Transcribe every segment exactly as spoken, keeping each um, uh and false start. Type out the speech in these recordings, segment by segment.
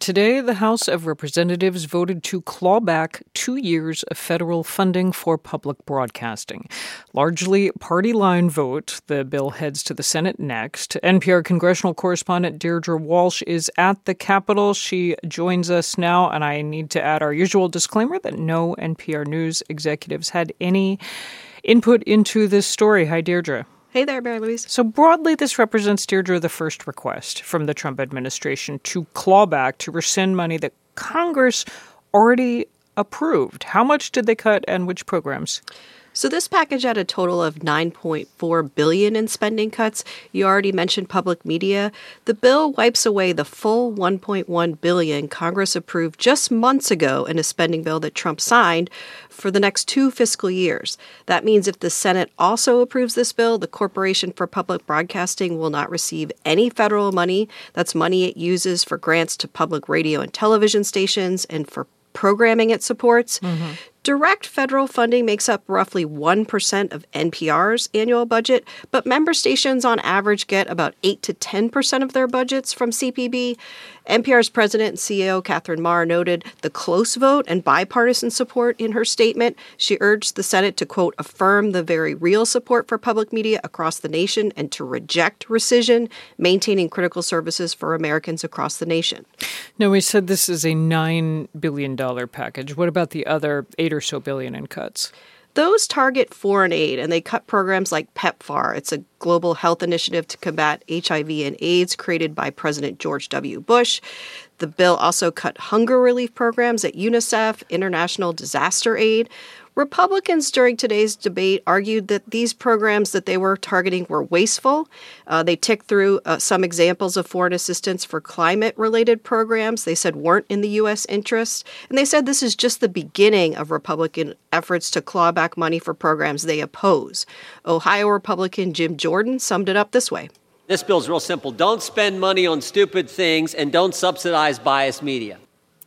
Today, the House of Representatives voted to claw back two years of federal funding for public broadcasting. Largely party line vote, the bill heads to the Senate next. N P R congressional correspondent Deirdre Walsh is at the Capitol. She joins us now, and I need to add our usual disclaimer that no N P R News executives had any input into this story. Hi, Deirdre. Hey there, Mary Louise. So broadly, this represents, Deirdre, the first request from the Trump administration to claw back, to rescind money that Congress already approved. How much did they cut and which programs? So this package had a total of nine point four billion dollars in spending cuts. You already mentioned public media. The bill wipes away the full one point one billion dollars Congress approved just months ago in a spending bill that Trump signed for the next two fiscal years. That means if the Senate also approves this bill, the Corporation for Public Broadcasting will not receive any federal money. That's money it uses for grants to public radio and television stations and for programming it supports. Mm-hmm. Direct federal funding makes up roughly one percent of N P R's annual budget, but member stations on average get about eight to ten percent of their budgets from C P B. N P R's president and C E O, Catherine Maher, noted the close vote and bipartisan support in her statement. She urged the Senate to, quote, affirm the very real support for public media across the nation and to reject rescission, maintaining critical services for Americans across the nation. Now, we said this is a nine billion dollars package. What about the other eight or so billion in cuts? Those target foreign aid, and they cut programs like PEPFAR. It's a global health initiative to combat H I V and AIDS created by President George W. Bush. The bill also cut hunger relief programs at UNICEF, International Disaster Aid. Republicans during today's debate argued that these programs that they were targeting were wasteful. Uh, they ticked through uh, some examples of foreign assistance for climate-related programs they said weren't in the U S interest. And they said this is just the beginning of Republican efforts to claw back money for programs they oppose. Ohio Republican Jim Jordan summed it up this way. This bill's real simple. Don't spend money on stupid things and don't subsidize biased media.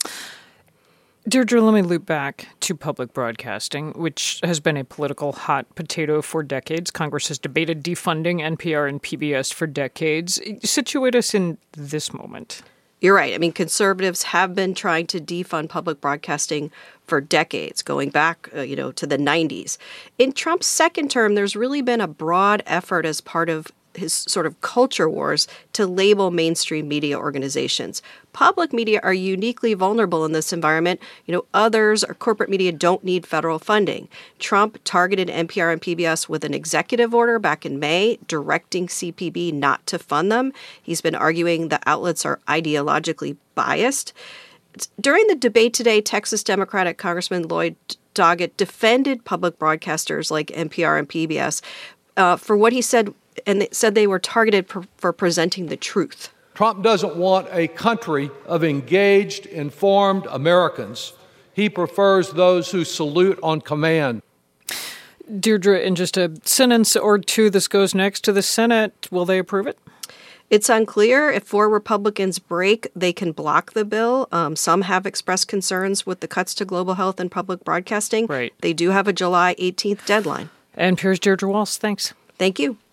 Deirdre, let me loop back to public broadcasting, which has been a political hot potato for decades. Congress has debated defunding N P R and P B S for decades. Situate us in this moment. You're right. I mean, conservatives have been trying to defund public broadcasting for decades, going back, uh, you know, to the nineties. In Trump's second term, there's really been a broad effort as part of his sort of culture wars to label mainstream media organizations. Public media are uniquely vulnerable in this environment. You know, others or corporate media don't need federal funding. Trump targeted N P R and P B S with an executive order back in May, directing C P B not to fund them. He's been arguing the outlets are ideologically biased. During the debate today, Texas Democratic Congressman Lloyd Doggett defended public broadcasters like N P R and P B S uh, for what he said and said they were targeted for, for presenting the truth. Trump doesn't want a country of engaged, informed Americans. He prefers those who salute on command. Deirdre, in just a sentence or two, this goes next to the Senate. Will they approve it? It's unclear. If four Republicans break, they can block the bill. Um, some have expressed concerns with the cuts to global health and public broadcasting. Right. They do have a July eighteenth deadline. And N P R's Deirdre Walsh, thanks. Thank you.